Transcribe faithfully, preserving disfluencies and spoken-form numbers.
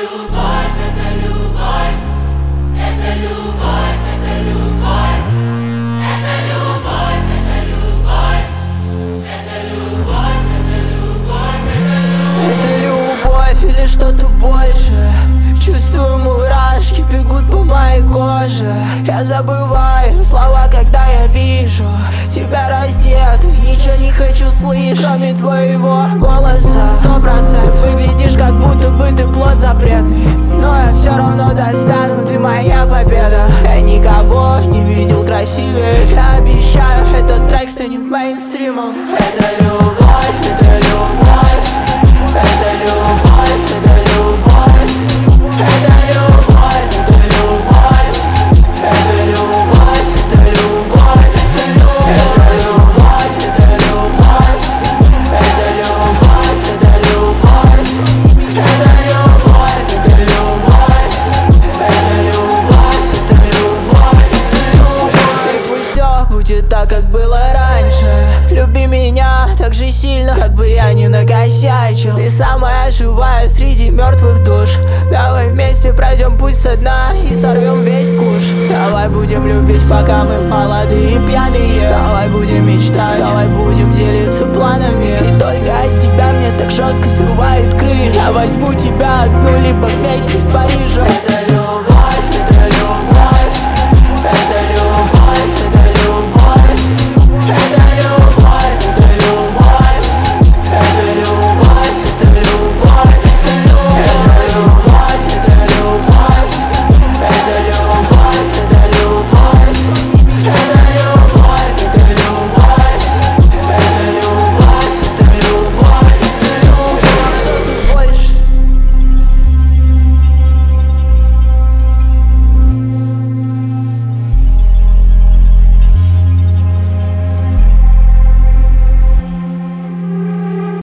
любовь, это любовь, это любовь, это любовь, это любовь, это любовь, это любовь, это любовь, это любовь. Это любовь или что-то больше? Чувствую, мурашки бегут по моей коже. Я забываю слова, когда я вижу тебя раздетую, ничего не хочу слышать, кроме твоего голоса. Сто процентов выглядишь, как будто бы ты плод запретный, но я все равно достану, ты моя победа. Я никого не видел красивее. Я обещаю, этот трек станет мейнстримом. Это любовь, это любовь, это любовь, это любовь, это любовь, это любовь, это любовь, это любовь, это любовь, это любовь, это любовь, это любовь, это любовь, это любовь, это любовь, это любовь, это любовь. И пусть все будет так, как было раньше. Люби меня так же сильно, как бы я ни накосячил. Ты самая живая среди мертвых душ. Давай вместе пройдем путь со дна и сорвем весь куш. Давай будем любить, пока мы молодые и пьяные. Давай будем мечтать, давай будем делиться планами. И только от тебя мне так жестко срывает крышу. Я возьму тебя одну, либо вместе с Парижем. Это